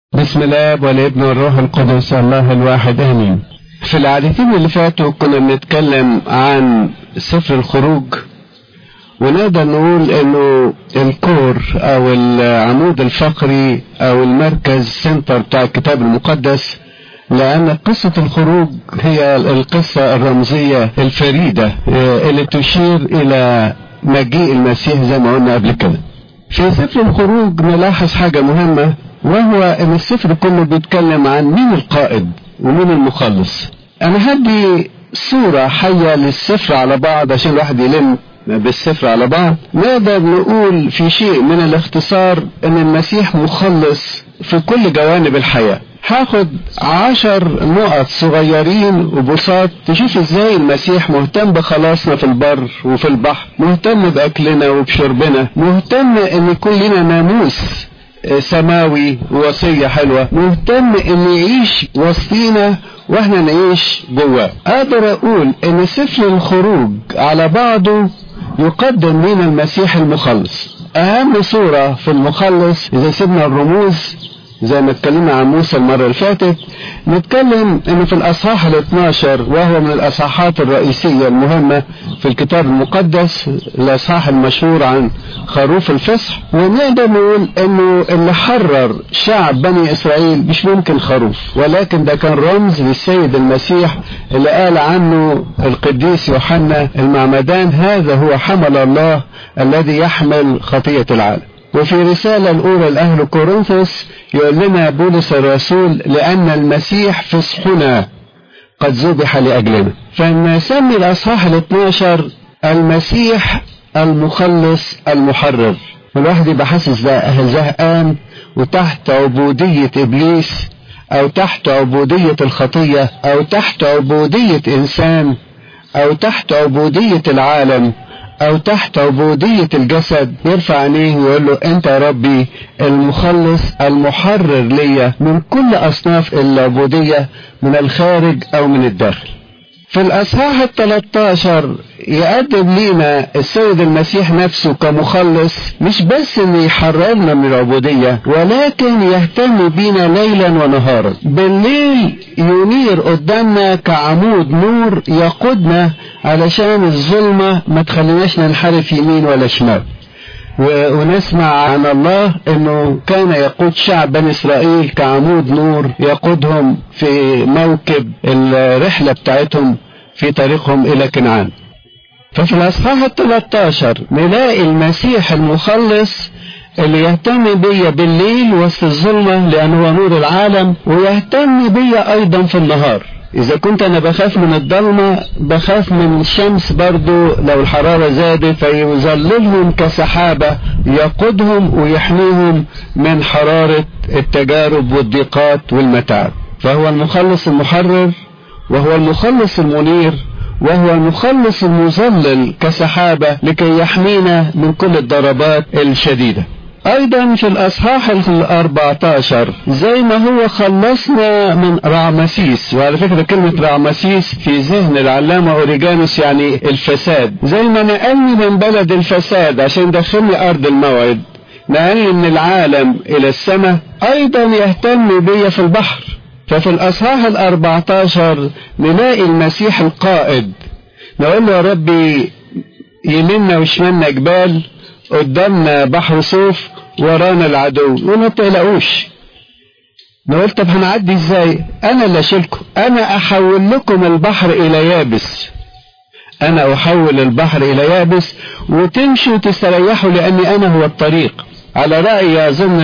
بسم الله والابن والروح القدس الله الواحد امين. في العادتين اللي فاتوا كنا بنتكلم عن سفر الخروج، ونقدر نقول انه الكور او العمود الفقري او المركز سنتر بتاع الكتاب المقدس، لان قصة الخروج هي القصة الرمزية الفريدة اللي تشير الى مجيء المسيح زي ما قلنا قبل كده. في سفر الخروج نلاحظ حاجة مهمة، وهو ان السفر كله بيتكلم عن مين القائد ومين المخلص. انا هدي صورة حية للسفر على بعض عشان الواحد يلم بالسفر على بعض. نقدر نقول في شيء من الاختصار ان المسيح مخلص في كل جوانب الحياة. هاخد 10 نقط صغيرين وبساط تشوف ازاي المسيح مهتم بخلاصنا في البر وفي البحر، مهتم باكلنا وبشربنا، مهتم ان يكون لنا ناموس سماوي ووصية حلوة، مهتم ان يعيش وسطينا واحنا نعيش جواه. اقدر اقول ان سفر الخروج على بعضه يقدم لنا المسيح المخلص. اهم صورة في المخلص اذا سيبنا الرموز زي ما اتكلمنا عن موسى المرة اللي فاتت، نتكلم انه في الاصحاح 12 وهو من الاصحاحات الرئيسية المهمة في الكتاب المقدس، الاصحاح المشهور عن خروف الفصح. ونقدر نقول انه اللي حرر شعب بني اسرائيل مش ممكن خروف، ولكن ده كان رمز للسيد المسيح اللي قال عنه القديس يوحنا المعمدان: هذا هو حمل الله الذي يحمل خطية العالم. وفي رسالة الأولى لأهل كورنثوس يقول لنا بولس الرسول: لأن المسيح فصحنا قد ذبح لأجلنا. فنسمي الأصحاح 12 المسيح المخلص المحرر. الواحد يبقى حاسس زهقان وتحت عبودية إبليس، أو تحت عبودية الخطية، أو تحت عبودية إنسان، أو تحت عبودية العالم، او تحت عبودية الجسد، يرفع عينيه ويقول له: انت يا ربي المخلص المحرر ليا من كل اصناف العبودية، من الخارج او من الداخل. في الاصحاح 13 يقدم لنا السيد المسيح نفسه كمخلص، مش بس ان يحررنا من العبودية، ولكن يهتم بينا ليلا ونهارا. بالليل ينير قدامنا كعمود نور يقودنا علشان الظلمة ما تخليناش ننحرف يمين ولا شمال. ونسمع عن الله انه كان يقود شعب بني اسرائيل كعمود نور يقودهم في موكب الرحلة بتاعتهم في طريقهم الى كنعان. ففي الاصحاح 13 نلاقي المسيح المخلص اللي يهتم بيا بالليل وسط الظلمة لانه هو نور العالم، ويهتم بيا ايضا في النهار. إذا كنت أنا بخاف من الضلمة، بخاف من الشمس برضو لو الحرارة زادت، فيظللهم كسحابة يقودهم ويحميهم من حرارة التجارب والضيقات والمتاعب. فهو المخلص المحرر، وهو المخلص المنير، وهو المخلص المظلل كسحابة لكي يحمينا من كل الضربات الشديدة. ايضا في الاصحاح 14 زي ما هو خلصنا من رعمسيس، وعلى فكرة كلمة رعمسيس في ذهن العلامة اوريجانوس يعني الفساد، زي ما نقلني من بلد الفساد عشان دخلني ارض الموعد، نقلني من العالم الى السماء، ايضا يهتم بي في البحر. ففي الاصحاح 14 نلاقي المسيح القائد، نقول له: يا ربي يمنا وشمالنا جبال، قدامنا بحر صوف، ورانا العدو، وما تقلقوش. نقول: طب هنعدي ازاي؟ انا اللي اشيلكم، انا احول لكم البحر الى يابس، انا احول البحر الى يابس وتمشوا تستريحوا لاني انا هو الطريق. على رأي اظن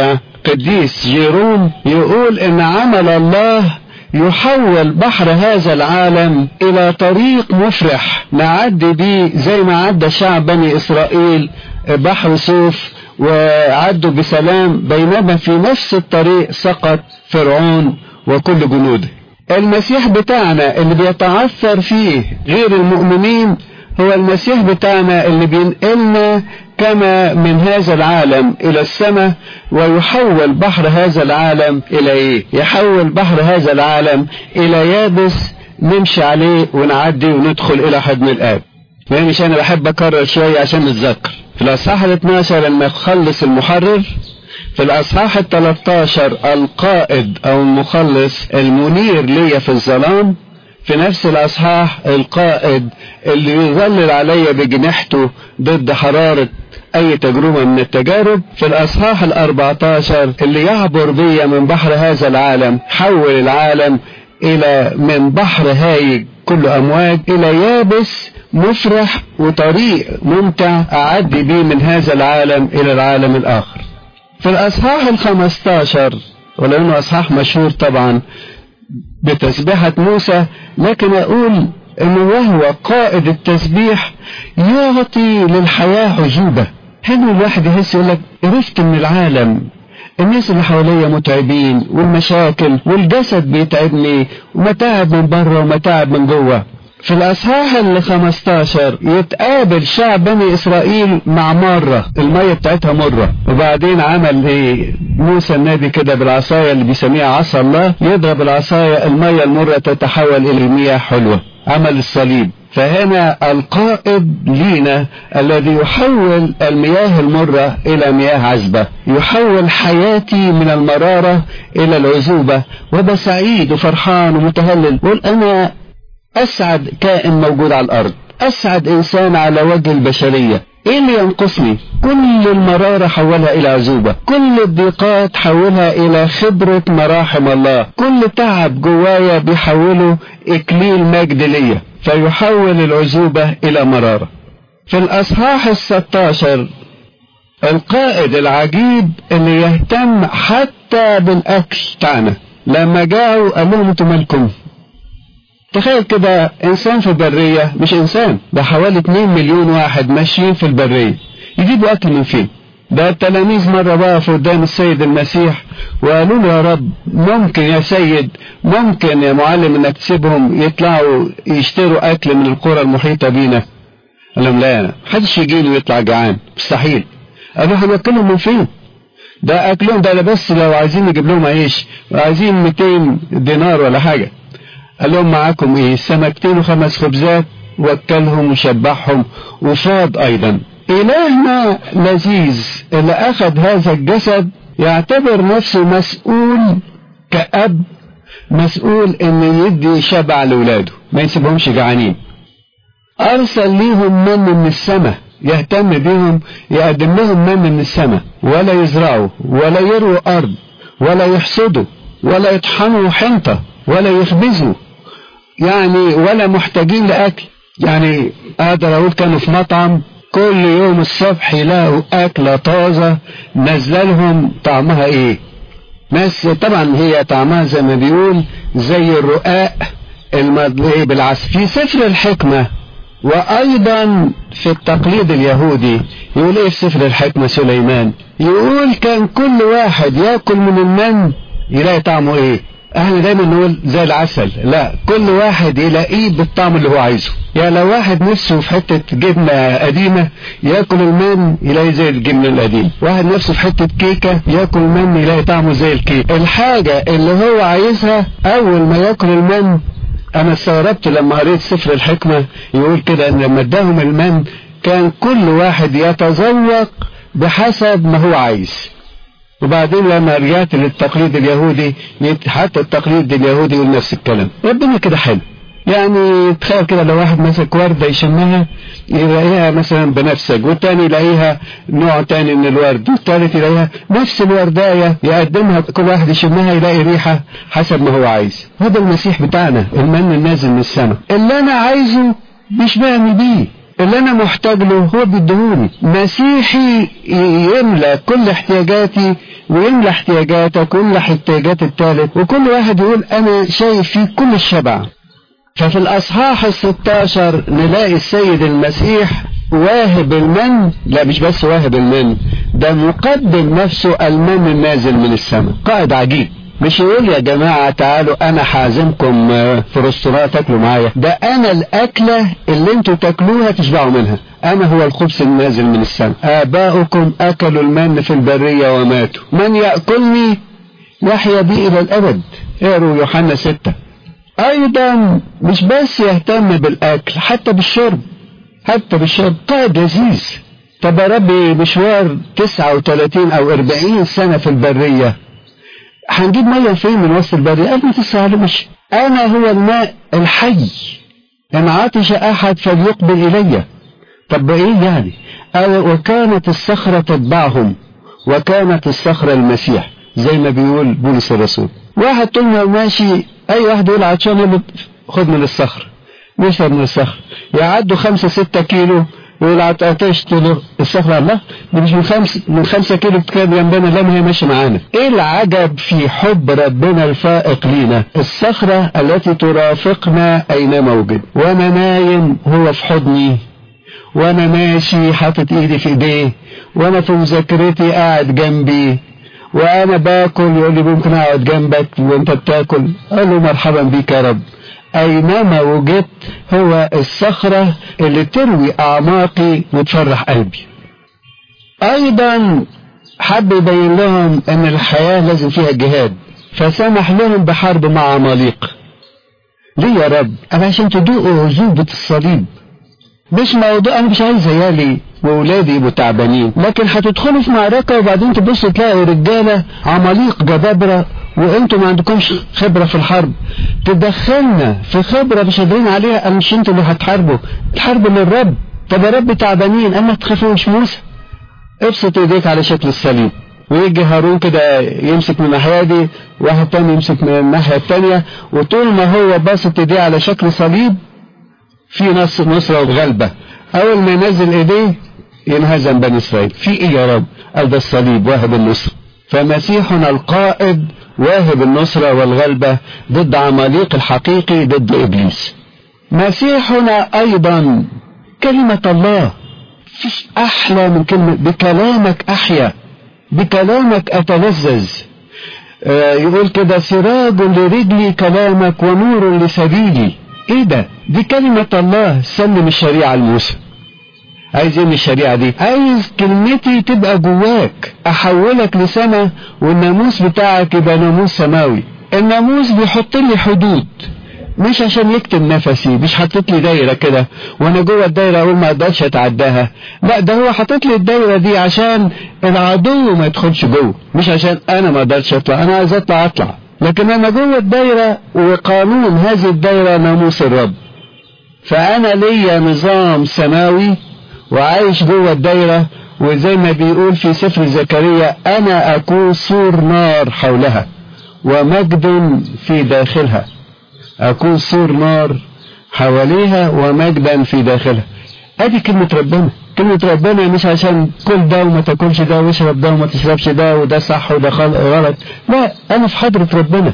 القديس جيروم يقول ان عمل الله يحول بحر هذا العالم الى طريق مفرح نعدي بيه، زي ما عدى شعب بني اسرائيل بحر صوف وعدوا بسلام، بينما في نفس الطريق سقط فرعون وكل جنوده. المسيح بتاعنا اللي بيتعثر فيه غير المؤمنين هو المسيح بتاعنا اللي بينقلنا كما من هذا العالم الى السماء، ويحول بحر هذا العالم الى ايه؟ يحول بحر هذا العالم الى يابس نمشي عليه ونعدي وندخل الى حضن الاب. مش انا بحب اكرر شوية عشان نتذكر. في الاصحاح 12 لما يخلص المحرر، في الأصحاح 13 القائد أو المخلص المنير لي في الظلام. في نفس الأصحاح القائد اللي يظلل علي بجناحته ضد حرارة أي تجربة من التجارب. في الأصحاح 14 اللي يعبر بي من بحر هذا العالم، حول العالم إلى من بحر هايج كل أمواج إلى يابس مفرح وطريق ممتع أعدي بيه من هذا العالم إلى العالم الآخر. في الأصحاح 15 ولو أنه أصحاح مشهور طبعا بتسبيحة موسى، لكن أقول أنه وهو قائد التسبيح يعطي للحياة عجوبة. هنا الواحد يحس يقول لك عرفت من العالم الناس اللي حواليا متعبين والمشاكل والجسد بيتعبني ومتاعب من بره ومتاعب من جوه. في الأصحاح 15 يتقابل شعب بني إسرائيل مع مرة المية بتاعتها مرة، وبعدين عمل ايه موسى النبي كده بالعصاية اللي بيسميها عصا الله، يضرب العصاية المية المرة تتحول إلى مياه حلوة، عمل الصليب. فهنا القائد لينا الذي يحول المياه المرة إلى مياه عذبة، يحول حياتي من المرارة إلى العذوبة، وأبقى سعيد وفرحان ومتهلل، قول أنا أسعد كائن موجود على الأرض، أسعد إنسان على وجه البشرية. إيه اللي ينقصني؟ كل المرارة حولها إلى عذوبة، كل الضيقات حولها إلى خبرة مراحم الله، كل تعب جوايا بيحوله إكليل مجد ليا، فيحول العذوبة إلى مرارة. في الأصحاح 16 القائد العجيب اللي يهتم حتى بالأكل بتاعنا، لما جاءوا قال لهم انتوا مالكم؟ تخيل كده انسان في البرية، مش انسان ده حوالي 2 مليون واحد ماشيين في البرية، يجيبوا اكل من فين؟ ده التلاميذ مرة وقفوا قدام السيد المسيح وقالوا له يا رب ممكن يا سيد، ممكن يا معلم انك تسيبهم يطلعوا يشتروا اكل من القرى المحيطة بينا؟ قال لهم لا، محدش يجي له يطلع جعان، مستحيل. قالوا هناكلهم من فين؟ ده اكلهم ده بس لو عايزين نجيب لهم عيش وعايزين 200 دينار ولا حاجة. قال لهم معاكم ايه؟ سمكتين و5 خبزات، وكلهم وشبعهم وفاض ايضا. الهنا لذيذ اللي اخذ هذا الجسد يعتبر نفسه مسؤول كأب، مسؤول ان يدي شبع لولاده، ما يسيبهمش جعانين. ارسل ليهم من السماء، يهتم بهم، يقدم لهم من السماء، ولا يزرعوا ولا يرووا ارض ولا يحصدوا ولا يطحنوا حنطة ولا يخبزوا، يعني ولا محتاجين لأكل. يعني أقدر أقول كانوا في مطعم كل يوم الصبح يلاقوا أكلة طازة نازله لهم، طعمها إيه؟ ناس طبعا هي طعمها زي ما بيقول زي الرقاق المضلي بالعسل. في سفر الحكمة وأيضا في التقليد اليهودي يقول إيه في سفر الحكمة سليمان؟ يقول كان كل واحد يأكل من المن يلاقي طعمه إيه؟ احنا دايما نقول زي العسل، لا، كل واحد يلاقيه بالطعم اللي هو عايزه. يعني لو واحد نفسه في حتة جبنة قديمة ياكل المن يلاقي زي الجبنة القديم، واحد نفسه في حتة كيكة ياكل المن يلاقي طعمه زي الكيك. الحاجة اللي هو عايزها اول ما ياكل المن. انا استغربت لما قريت سفر الحكمة يقول كده ان لما اداهم المن كان كل واحد يتذوق بحسب ما هو عايز. وبعدين لما رجعت للتقليد اليهودي، حتى التقليد اليهودي يقول نفس الكلام. ربنا كده حلو، يعني تخيل كده لو واحد مسك وردة يشمها يلاقيها مثلا بنفسج، والتاني يلاقيها نوع تاني من الورد، والتالت يلاقيها نفس الورداية يقدمها، كل واحد يشمها يلاقي ريحة حسب ما هو عايز. هذا المسيح بتاعنا، المن النازل من السماء، اللي انا عايزه بيشبعني بيه، اللي انا محتاج له هو بيديهوني. مسيحي يملى كل احتياجاتي ويملى احتياجاتك ويملى احتياجات الثالث، وكل واحد يقول انا شايف فيه كل الشبع. ففي الاصحاح 16 نلاقي السيد المسيح واهب المن، لا مش بس واهب المن، ده مقدم نفسه المن النازل من السماء. قائد عجيب، مش يقول يا جماعة تعالوا انا حازمكم في رستوران تاكلوا معايا، ده انا الاكلة اللي انتوا تاكلوها تشبعوا منها، انا هو الخبز النازل من السماء. اباؤكم اكلوا المن في البرية وماتوا، من يأكلني يحيا بي الى الابد. اقروا يوحنا 6. ايضا مش بس يهتم بالاكل، حتى بالشرب، حتى بالشرب. قائد لذيذ، طب يا ربي مشوار 39 أو 40 سنة في البرية، هنجيب مية فين من وسط البرية؟ قال ما تسألوش، أنا هو الماء الحي، إن عطش أحد فليقبل إلي. طب إيه يعني؟ وكانت الصخرة تتبعهم، وكانت الصخرة المسيح، زي ما بيقول بولس الرسول. واحد طول ما ماشي، أي واحد يقول عطشان خد من الصخرة، نشرب من الصخرة. يعدوا 5-6 كيلو يقول عطشت له الصخرة، الله دي مش من 5 كيلو كده جنبنا، لا ما هي ماشية معانا. ايه العجب في حب ربنا الفائق لينا؟ الصخرة التي ترافقنا اينما وجد، وانا نايم هو في حضني، وانا ماشي حاطط ايدي في ايديه، وانا في مذاكرتي قاعد جنبي، وانا باكل يقول لي ممكن اقعد جنبك وانت بتاكل، اقول له مرحبا بيك يا رب. اينما وجدت هو الصخرة اللي تروي اعماقي وتفرح قلبي. ايضا حب يبين لهم ان الحياة لازم فيها جهاد، فسمح لهم بحرب مع عماليق. ليه يا رب؟ عشان تدوقوا عذوبة الصليب. مش موضوع، انا مش عايز عيالي واولادي يبقوا تعبانين، لكن هتدخلوا في معركة وبعدين تبصوا تلاقوا رجالة عماليق جبابرة وانتوا ما عندكمش خبرة في الحرب. تدخلنا في خبرة مش قادرين عليها، مش انتوا اللي هتحاربوا، الحرب للرب. طب يا رب تعبانين، اما تخافوش. موسى ابسط ايديك على شكل الصليب، ويجي هارون كده يمسك من الناحية دي، واحد تاني يمسك من الناحية التانية، وطول ما هو باسط ايديه على شكل صليب في نصرة وغلبة. اول ما ينزل ايديه ينهزم بني اسرائيل. في ايه يا رب؟ قال ده الصليب واهب النصرة. فمسيحنا القائد واهب النصرة والغلبة ضد عماليق الحقيقي، ضد ابليس. مسيحنا ايضا كلمة الله. فيش احلى من كلمة بكلامك احيا، بكلامك اتلذذ. يقول كده سراج لرجلي كلامك ونور لسبيلي. ايه ده؟ دي كلمة الله. سلم الشريعة لموسى. عايز ايه من الشريعة دي؟ عايز كلمتي تبقى جواك، احولك لسما، والناموس بتاعك يبقى ناموس سماوي. الناموس بيحط لي حدود، مش عشان يكتب نفسي، مش حاطط لي دايرة كده وانا جوه الدايرة اقول ما اقدرش اتعداها، لا ده هو حاطط لي الدايرة دي عشان العدو ما يدخلش جوه، مش عشان انا ما اقدرش اطلع. انا عايز اطلع، لكن انا جوه الدايرة، وقانون هذه الدايرة ناموس الرب. فانا ليا نظام سماوي وعايش جوه الدايرة، وزي ما بيقول في سفر زكريا انا اكون سور نار حولها ومجد في داخلها. اكون سور نار حواليها ومجدا في داخلها. ادي كلمة ربنا. كلمة ربنا مش عشان كل ده وما تاكلش ده واشرب ده وما تشربش ده وده صح وده غلط، لا، انا في حضرة ربنا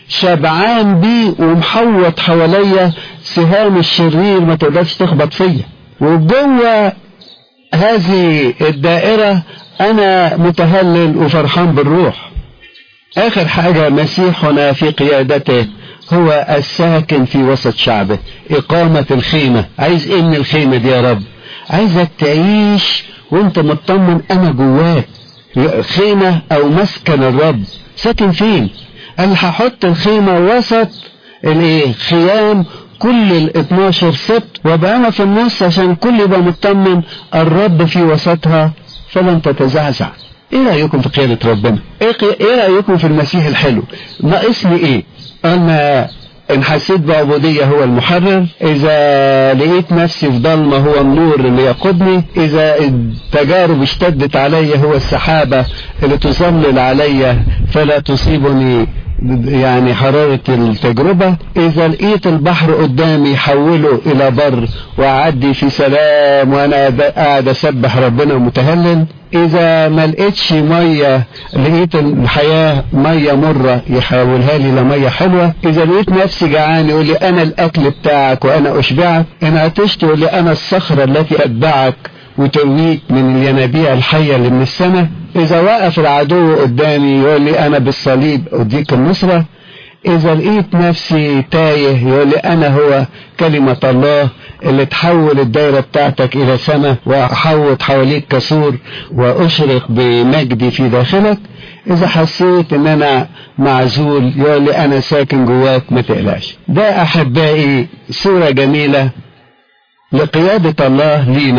شبعان بيه ومحوط حواليا سهام الشرير ما تقدرش تخبط فيا، وجوه هذه الدائرة انا متهلل وفرحان بالروح. اخر حاجة مسيحنا في قيادته هو الساكن في وسط شعبه، اقامة الخيمة. عايز ايه من الخيمة دي يا رب؟ عايزك تعيش وانت مطمن انا جواك. خيمة او مسكن الرب ساكن فين؟ قال هحط الخيمة وسط خيام كل 12 سبت، وابقى انا في النص عشان كل يبقى مطمن الرب في وسطها فلن تتزعزع. ايه رأيكم في قيادة ربنا؟ ايه رأيكم في المسيح الحلو؟ ناقصني ايه؟ انا ان حسيت بعبودية هو المحرر، اذا لقيت نفسي في ضلمة هو النور اللي يقودني، اذا التجارب اشتدت علي هو السحابة اللي تظلل علي فلا تصيبني يعني حرارة التجربة، اذا لقيت البحر قدامي حوله الى بر واعدي في سلام وانا قاعد اسبح ربنا متهلل، اذا ما لقيتش مية لقيت الحياة مية مرة يحولها لي لمية حلوة، اذا لقيت نفسي جعان يقول لي انا الاكل بتاعك وانا اشبعك، ان عطشت يقول لي انا الصخرة التي اتبعك وترويك من الينابيع الحية اللي من السماء، اذا وقف العدو قدامي يقول لي انا بالصليب اديك النصرة، اذا لقيت نفسي تايه يقول لي انا هو كلمة الله اللي تحول الدائرة بتاعتك الى سماء واحوط حواليك كسور واشرق بمجدي في داخلك، اذا حسيت ان انا معزول يقول لي انا ساكن جواك ما تقلقش. ده احبائي صورة جميلة لقيادة الله لينا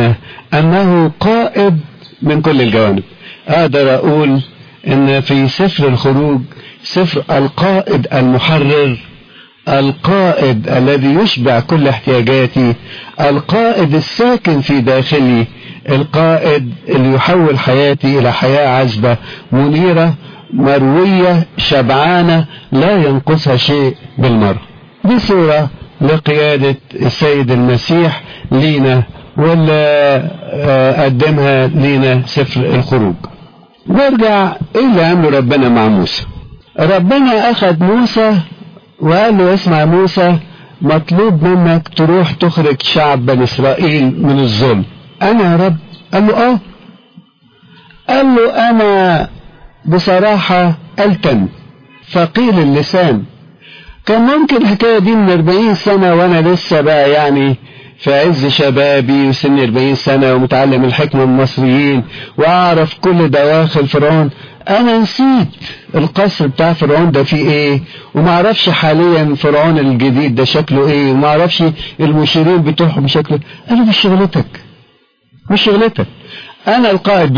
أنه قائد من كل الجوانب. أقدر أقول إن في سفر الخروج سفر القائد المحرر، القائد الذي يشبع كل احتياجاتي، القائد الساكن في داخلي، القائد اللي يحول حياتي إلى حياة عذبة منيرة مروية شبعانة لا ينقصها شيء بالمرة. دي صورة لقيادة السيد المسيح لينا، واللي قدمها لينا سفر الخروج. نرجع ايه اللي عمله ربنا مع موسى. ربنا اخذ موسى وقال له اسمع موسى، مطلوب منك تروح تخرج شعب بني اسرائيل من الظلم. انا يا رب؟ قال له قال له انا بصراحة ألتن ثقيل اللسان. كان ممكن الحكاية دي من 40 سنة وانا لسه بقى يعني في عز شبابي وسن 40 سنة ومتعلم الحكمة من المصريين واعرف كل دواخل فرعون. انا نسيت القصر بتاع فرعون ده فيه ايه، وما اعرفش حاليا فرعون الجديد ده شكله ايه، وما اعرفش المشيرين بتوعهم شكله. انا مش شغلتك، انا القائد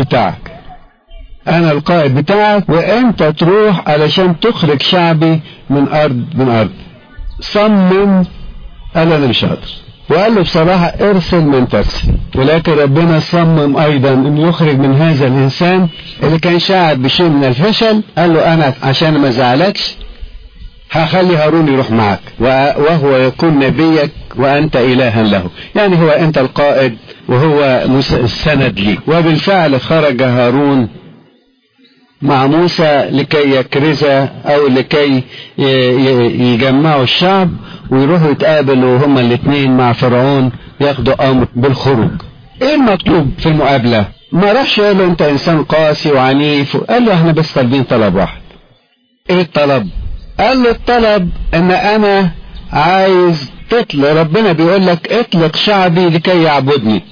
بتاعك وانت تروح علشان تخرج شعبي من ارض. صمم. قال انا مش قادر، وقال له بصراحة ارسل من ترسل. ولكن ربنا صمم ايضا ان يخرج من هذا الانسان اللي كان شاعر بشيء من الفشل. قال له انا عشان ما ازعلكش هخلي هارون يروح معك وهو يكون نبيك وانت الها له، يعني هو انت القائد وهو السند ليك. وبالفعل خرج هارون مع موسى لكي يكرز او لكي يجمعوا الشعب ويروحوا يتقابلوا هما الاثنين مع فرعون ياخدوا امر بالخروج. ايه المطلوب في المقابلة؟ ما راحش قال له انت انسان قاسي وعنيف، قال له احنا بس طالبين طلب واحد. ايه الطلب؟ قال له الطلب ان انا عايز تطلق، ربنا بيقول لك اطلق شعبي لكي يعبدني.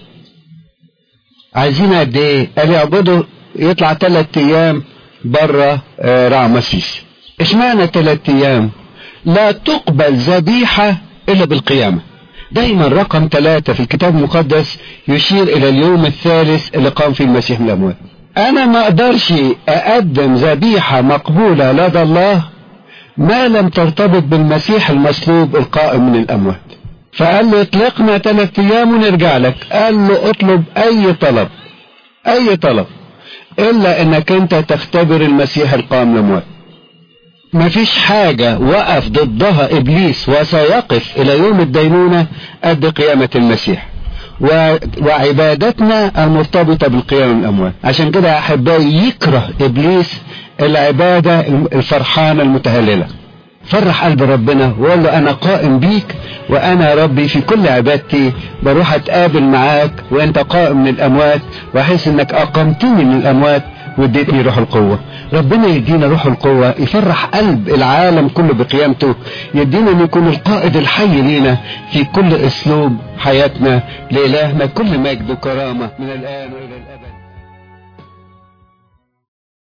عايزين قد ايه؟ قال يعبدوا يطلع 3 ايام بره رعمسيس. اشمعنى 3 ايام؟ لا تقبل ذبيحة الا بالقيامة. دايما رقم 3 في الكتاب المقدس يشير الى اليوم الثالث اللي قام فيه المسيح من الاموات. انا ما اقدرش اقدم ذبيحة مقبولة لدى الله ما لم ترتبط بالمسيح المصلوب القائم من الاموات. فقال له اطلقنا 3 ايام ونرجع لك. قال له اطلب اي طلب الا انك انت تختبر المسيح القائم من الاموات. مفيش حاجة وقف ضدها ابليس وسيقف الى يوم الدينونة قد قيامة المسيح وعبادتنا المرتبطة بالقيام من الاموات. عشان كده يا احبائي يكره ابليس العبادة الفرحانة المتهللة. فرح قلب ربنا وقال له انا قائم بيك، وانا ربي في كل عبادتي بروح اتقابل معاك وانت قائم من الاموات، واحس انك اقمتني من الاموات واديتني روح القوة. ربنا يدينا روح القوة يفرح قلب العالم كله بقيامته، يدينا ان يكون القائد الحي لينا في كل اسلوب حياتنا. لإلهنا كل مجد وكرامة من الان والى الابد.